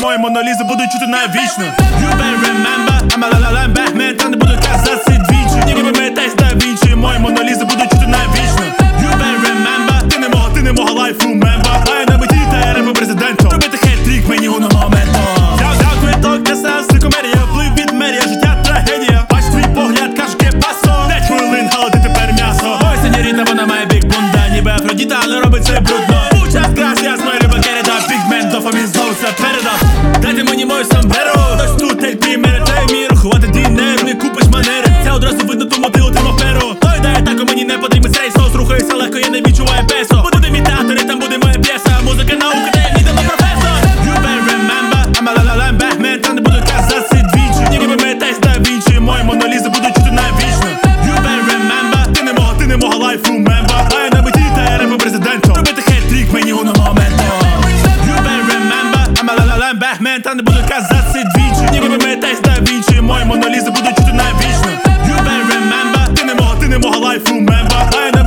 мої монолізи будуть чути навічно. You better remember, I'm a la Batman, та не буду казати двічі. Ніби пам'ятаєш да Вінчі, мої монолізи будуть чути навічно. You better remember, ти не мого лайфу мемба. Маю на меті та я репу президентом. Робити хет-трік мені воно моментом. Взяв квиток для сеансу комедія, вплив від мерія, життя трагедія. Бач твій погляд, кажу ке пасо. 5 хвилин, але ти тепер м'ясо. Ой, сеньоріта, вона має бік бунда, ніби Афродіта, але робить це брудно. Muchas gracias, мой риба кереда, пігмент, дофамін знову все передав. Дайте мені мою самберу, хтось тут LP, мене дай мій рахувати дінер, не купиш манери. Це одразу видно, тому ти отримав перу. Той дає так, мені не потрібен цей соус, рухаюся легко, я не відчуваю песо. Буде мій театр, і там буде моя п'єса, музика, наука, де я мій дано професор. You better remember, I'm a la Batman, та не буду казати двічі. Ніби пам'ятаєш да Вінчі, мої монолізи будуть чути навічно. You better remember, ти не мого лайфу мемба. Маю на меті та я репу президентом. Робити хет-трік мені воно моментом. You better remember, I'm a la Batman, та не буду казати двічі. Ніби пам'ятаєш да Вінчі, мої монолізи будуть чути навічно. You better remember, ти не мого лайфу мемба. Маю